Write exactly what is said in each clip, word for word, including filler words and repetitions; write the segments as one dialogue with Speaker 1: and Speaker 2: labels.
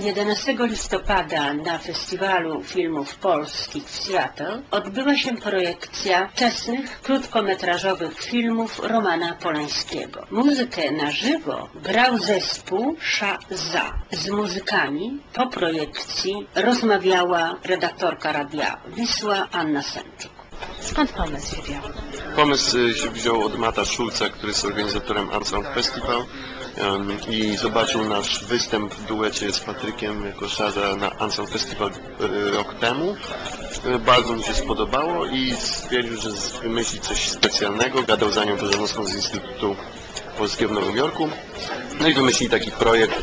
Speaker 1: jedenastego listopada na Festiwalu Filmów Polskich w Seattle odbyła się projekcja wczesnych, krótkometrażowych filmów Romana Polańskiego. Muzykę na żywo grał zespół Sza-Za. Z muzykami po projekcji rozmawiała redaktorka Radia Wisła Anna Sęczuk. Skąd pomysł się wziął?
Speaker 2: Pomysł się wziął od Mata Szulca, który jest organizatorem Unsound Festival um, i zobaczył nasz występ w duecie z Patrykiem jako Sza-Za na Unsound Festival rok temu. Bardzo mu się spodobało i stwierdził, że wymyśli coś specjalnego. Gadał za nią Peżanowską z Instytutu Polskiego w Nowym Jorku. No i wymyślili taki projekt,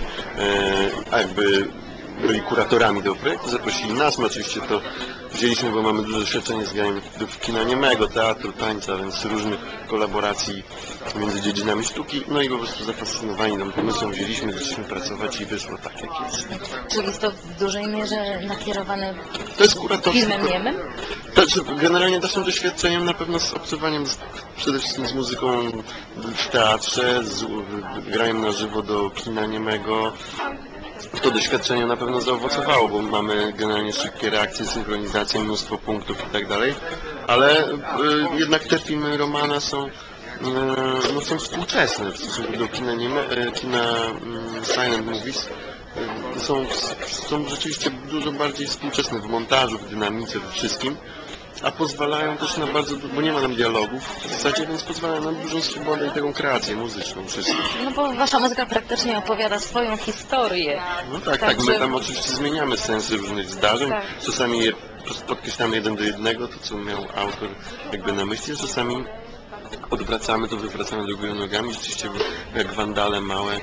Speaker 2: e, jakby byli kuratorami tego projektu, zaprosili nas, my oczywiście to wzięliśmy, bo mamy duże doświadczenie z graniem w kina niemego, teatru, tańca, więc różnych kolaboracji między dziedzinami sztuki, no i po prostu zafascynowani tym pomysłem wzięliśmy, zaczęliśmy pracować i wyszło tak, jak jest.
Speaker 3: Czyli jest to w dużej mierze nakierowane
Speaker 2: to jest kuratorstwo.
Speaker 3: Filmem niemym?
Speaker 2: To, generalnie naszym doświadczeniem na pewno z obcowaniem z, przede wszystkim z muzyką w teatrze, z graniem na żywo do kina niemego. To doświadczenie na pewno zaowocowało, bo mamy generalnie szybkie reakcje, synchronizację, mnóstwo punktów i tak dalej, ale y, jednak te filmy Romana są, y, no, są współczesne w stosunku do kina, nieme, kina y, silent movies. Y, są, są rzeczywiście dużo bardziej współczesne w montażu, w dynamice, we wszystkim. A pozwalają też na bardzo, bo nie ma tam dialogów w zasadzie, więc pozwalają na dużą swobodę i taką kreację muzyczną wszystko.
Speaker 3: No bo wasza muzyka praktycznie opowiada swoją historię.
Speaker 2: No tak, tak, tak my tam oczywiście zmieniamy sensy różnych zdarzeń, tak. Czasami je podkreślamy jeden do jednego, to co miał autor jakby na myśli, a czasami odwracamy to, wywracamy do góry nogami, rzeczywiście jak wandale małe,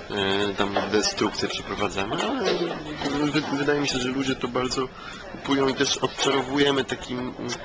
Speaker 2: tam destrukcje przeprowadzamy, ale wydaje mi się, że ludzie to bardzo kupują i też odczarowujemy taki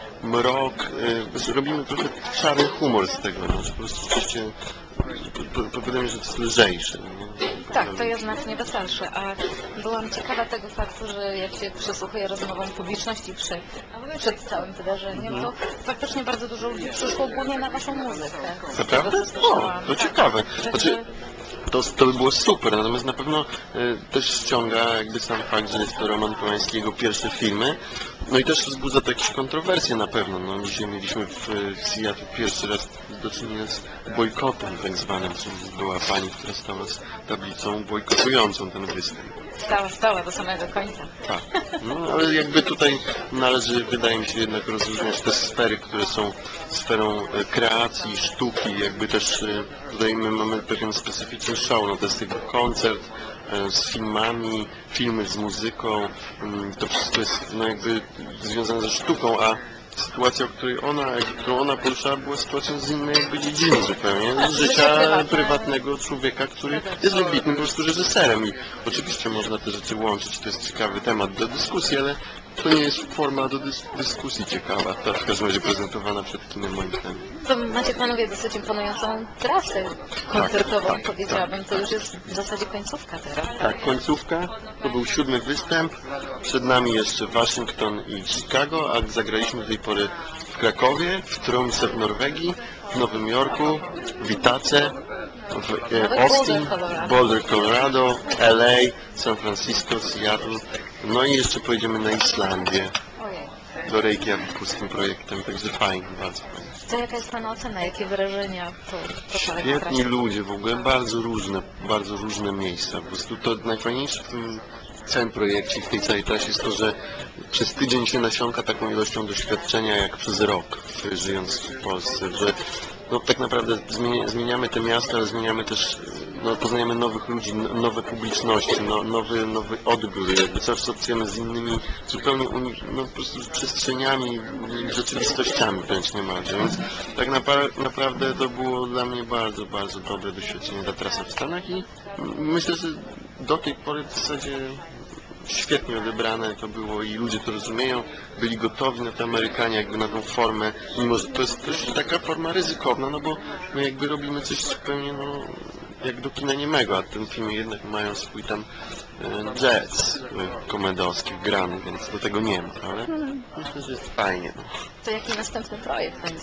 Speaker 2: mrok, robimy trochę czarny humor z tego, no, że po prostu rzeczywiście wydaje mi się, że to jest lżejsze. Nie?
Speaker 3: Tak, to jest znacznie weselsze, a byłam ciekawa tego faktu, że jak się przysłuchuję rozmowom publiczności przed, przed całym wydarzeniem, to faktycznie bardzo dużo ludzi przyszło głównie na waszą muzykę.
Speaker 2: Naprawdę? O, to ciekawe. Znaczy, To, to by było super, natomiast na pewno y, też ściąga jakby sam fakt, że jest to Roman Polański, jego pierwsze filmy, no i też wzbudza to jakieś kontrowersje na pewno. No, dzisiaj mieliśmy w, w Seattle pierwszy raz do czynienia z bojkotem tak zwanym, czyli była pani, która stała z tablicą bojkotującą ten występ.
Speaker 3: Stała, stała do samego końca.
Speaker 2: Tak, no ale jakby tutaj należy, wydaje mi się, jednak rozróżniać te sfery, które są sferą kreacji, sztuki, jakby też tutaj my mamy pewien specyficzny show, no to jest jakby koncert z filmami, filmy z muzyką, to wszystko jest no jakby związane ze sztuką, a sytuacja, o której ona, którą ona poruszała, była sytuacją z innej jakby dziedziny zupełnie, z życia prywatnego człowieka, który jest wybitnym po prostu reżyserem i oczywiście można te rzeczy łączyć, to jest ciekawy temat do dyskusji, ale to nie jest forma do dys dyskusji ciekawa, ta w każdym razie prezentowana przed kinem moim zdaniem.
Speaker 3: To macie panowie dosyć imponującą trasę koncertową, tak, tak, powiedziałabym, tak. To już jest w zasadzie końcówka teraz.
Speaker 2: Tak, końcówka, to był siódmy występ, przed nami jeszcze Waszyngton i Chicago, a zagraliśmy do tej pory w Krakowie, w Tromsø w Norwegii, w Nowym Jorku, w Itace, w e, Austin, Boulder, Colorado, L A, San Francisco, Seattle, no i jeszcze pojedziemy na Islandię, do Reykjaviku z tym projektem, także fajnie, bardzo fajnie.
Speaker 3: To jaka jest pana ocena, jakie wrażenia to, to
Speaker 2: Świetni ludzie, w ogóle bardzo różne, bardzo różne miejsca, po prostu to najfajniejsze w tym całym projekcie, w tej całej trasie jest to, że przez tydzień się nasiąka taką ilością doświadczenia jak przez rok, żyjąc w Polsce, że no, tak naprawdę zmienia, zmieniamy te miasta, ale zmieniamy też, no, poznajemy nowych ludzi, nowe publiczności, no, nowy, nowy odbiór, jakby cały czas obcujemy z innymi zupełnie no, po prostu przestrzeniami, rzeczywistościami wręcz niemalże, więc tak napa naprawdę to było dla mnie bardzo, bardzo dobre doświadczenie, ta trasa w Stanach i myślę, że do tej pory w zasadzie świetnie odebrane to było i ludzie to rozumieją, byli gotowi na te Amerykanie, jakby na tą formę, mimo że to jest też taka forma ryzykowna, no bo my jakby robimy coś zupełnie, no, jak do kina niemego, a ten film jednak mają swój tam e, jazz e, komedowski wgrany, więc do tego nie ma, ale myślę, że jest fajnie. No.
Speaker 3: To jaki następny projekt będzie?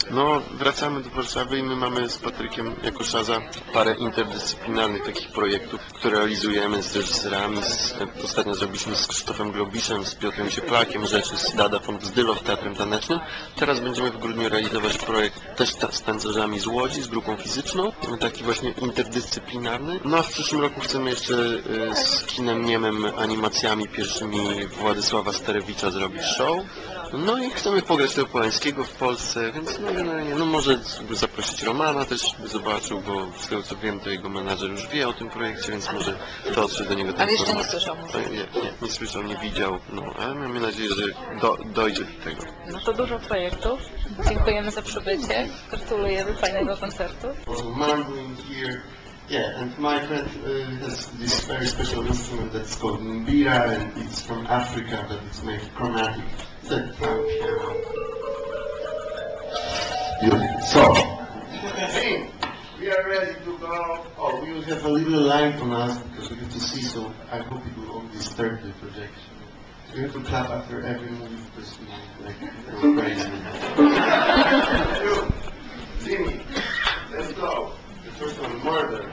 Speaker 2: No, wracamy do Warszawy i my mamy z Patrykiem jako Szaza parę interdyscyplinarnych takich projektów, które realizujemy z reżyserami. Z, ostatnio zrobiliśmy z Krzysztofem Globiszem, z Piotrem Cieplakiem rzeczy, z Dada von Bzdylow, Teatrem Tanecznym. Teraz będziemy w grudniu realizować projekt też ta, z tancerzami z Łodzi, z grupą fizyczną, taki właśnie interdyscyplinarny. No a w przyszłym roku chcemy jeszcze y, z kinem niemym, animacjami pierwszymi Władysława Sterewicza zrobić show. No i chcemy pograć tego Polańskiego w Polsce, więc no, generalnie, no może zaprosić Romana też, by zobaczył, bo z tego co wiem, to jego menadżer już wie o tym projekcie, więc może dotrze do niego ten
Speaker 3: Ale jeszcze nie
Speaker 2: format.
Speaker 3: słyszał
Speaker 2: To
Speaker 3: muzyki.
Speaker 2: Nie, nie, nie słyszał, nie widział, no ale mamy nadzieję, że do, dojdzie do tego.
Speaker 3: No to dużo projektów. Dziękujemy za przybycie. Gratulujemy fajnego koncertu.
Speaker 2: Also, man doing here, yeah, and my friend uh, has this very special instrument that's called mbira, and it's from Africa, but it's made chromatic. It's a piano. Beautiful. So, hey, we are ready to go. Oh, we will have a little light on us because we have to see, so I hope it will not disturb the projection. We have to clap after every movie because we like go crazy. You, Jimmy, let's go. The first one, murder.